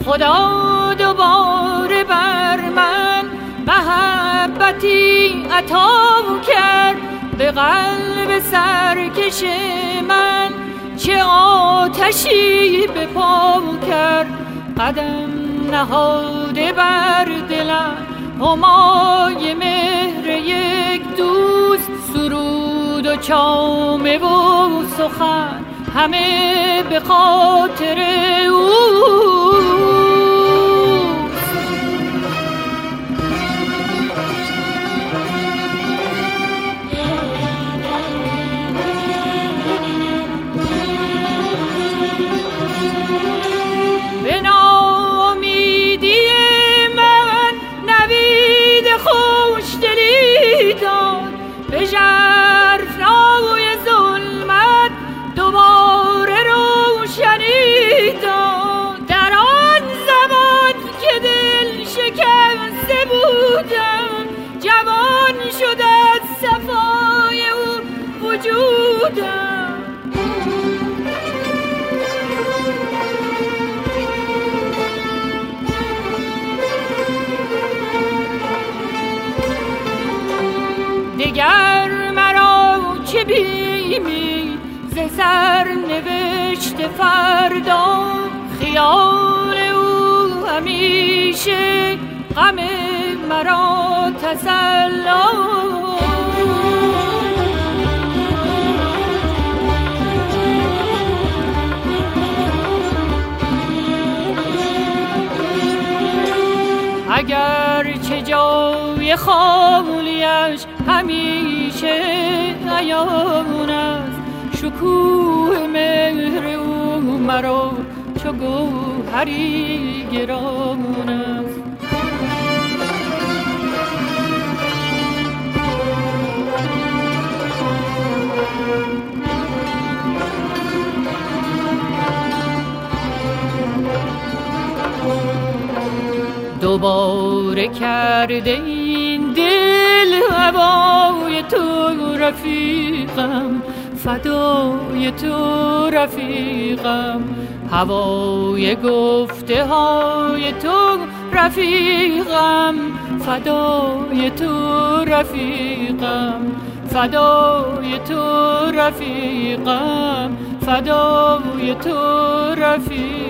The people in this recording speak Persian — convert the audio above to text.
خدا دوباره بر من محبتی عطا کرد، به قلب سرکش من چه آتشی به پا کرد. قدم نهاده بر دلم همای مهر یک دوست، سرود و چامه و سخن همه به خاطر او. دگر مرا چه بیمی ز سر نوشت فردا، خیال او همیشه غم مرا تسلا. اگر چه جای خالیش همیشه عیان است، شکوه مهر او مرا چو گوهری گران است. دوباره کرده این دل هوای تو رفیقم، فدای تو رفیقم، هوای گفته های تو رفیقم، فدای تو رفیقم، فدای تو رفیقم، فدای تو رفیقم.